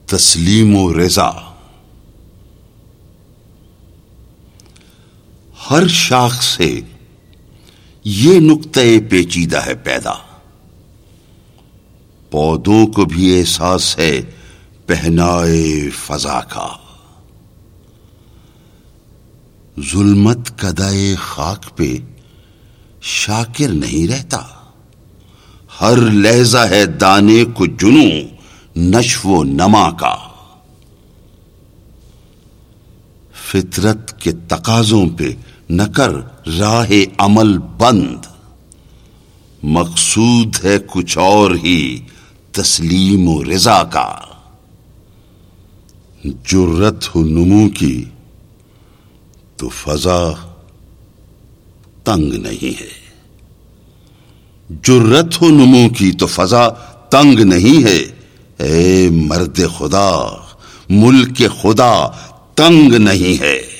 تسلیم و رضا. ہر شاخ سے یہ نقطہ پیچیدہ ہے پیدا، پودوں کو بھی احساس ہے پہنائے فضا کا. ظلمت کدائے خاک پہ شاکر نہیں رہتا، ہر لہجہ ہے دانے کو جنوں نشو و نما کا. فطرت کے تقاضوں پہ نہ کر راہ عمل بند، مقصود ہے کچھ اور ہی تسلیم و رضا کا. جرت ہو نمو کی تو فضا تنگ نہیں ہے، جرت ہو نمو کی تو فضا تنگ نہیں ہے. اے مرد خدا، ملک خدا تنگ نہیں ہے.